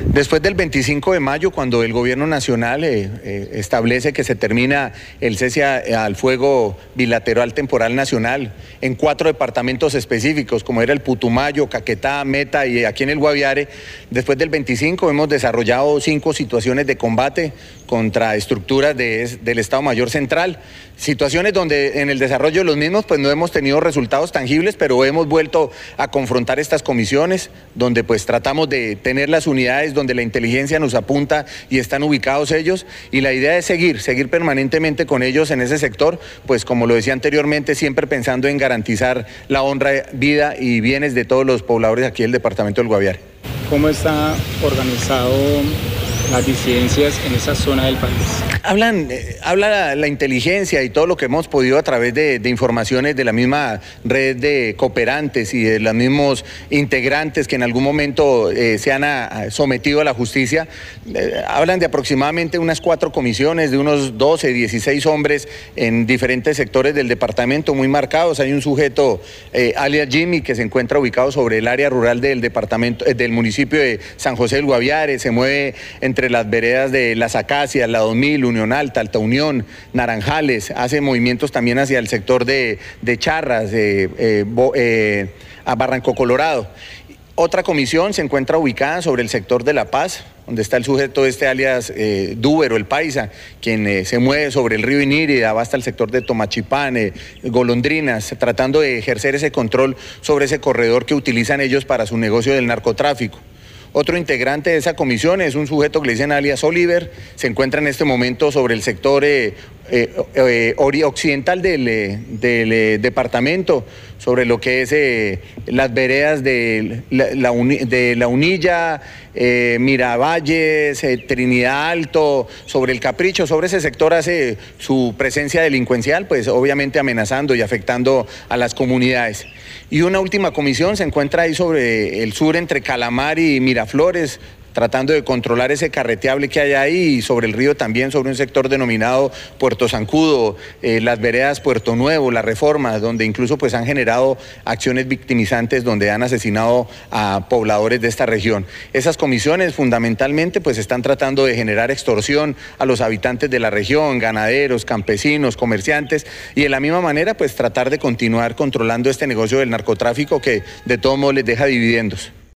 Después del 25 de mayo, cuando el gobierno nacional establece que se termina el cese al fuego bilateral temporal nacional en 4 departamentos específicos, como era el Putumayo, Caquetá, Meta y aquí en el Guaviare, después del 25 hemos desarrollado 5 situaciones de combate contra estructuras del Estado Mayor Central, situaciones donde en el desarrollo de los mismos pues no hemos tenido resultados tangibles, pero hemos vuelto a confrontar estas comisiones, donde pues tratamos de tener las unidades donde la inteligencia nos apunta y están ubicados ellos, y la idea es seguir permanentemente con ellos en ese sector, pues como lo decía anteriormente, siempre pensando en garantizar la honra, vida y bienes de todos los pobladores aquí del departamento del Guaviare. ¿Cómo está organizado las disidencias en esa zona del país? Habla la inteligencia y todo lo que hemos podido a través de informaciones de la misma red de cooperantes y de los mismos integrantes que en algún momento se han sometido a la justicia. Hablan de aproximadamente unas 4 comisiones, de unos 12, 16 hombres en diferentes sectores del departamento muy marcados. Hay un sujeto, alias Jimmy, que se encuentra ubicado sobre el área rural del departamento, del municipio de San José del Guaviare, se mueve entre las veredas de Las Acacias, la 2000, Unión Alta, Alta Unión, Naranjales, hace movimientos también hacia el sector de Charras, a Barranco Colorado. Otra comisión se encuentra ubicada sobre el sector de La Paz, donde está el sujeto alias Dúbero, el paisa, quien se mueve sobre el río Inírida, va hasta el sector de Tomachipán, Golondrinas, tratando de ejercer ese control sobre ese corredor que utilizan ellos para su negocio del narcotráfico. Otro integrante de esa comisión es un sujeto que le dicen alias Oliver, se encuentra en este momento sobre el sector occidental del departamento, sobre lo que es las veredas de la Unilla, Miravalles, Trinidad Alto, sobre el Capricho, sobre ese sector hace su presencia delincuencial, pues obviamente amenazando y afectando a las comunidades. Y una última comisión se encuentra ahí sobre el sur entre Calamar y Miraflores, tratando de controlar ese carreteable que hay ahí, y sobre el río también, sobre un sector denominado Puerto Zancudo, las veredas Puerto Nuevo, La Reforma, donde incluso pues han generado acciones victimizantes donde han asesinado a pobladores de esta región. Esas comisiones fundamentalmente pues están tratando de generar extorsión a los habitantes de la región, ganaderos, campesinos, comerciantes, y de la misma manera pues tratar de continuar controlando este negocio del narcotráfico que de todo modo les deja dividendos.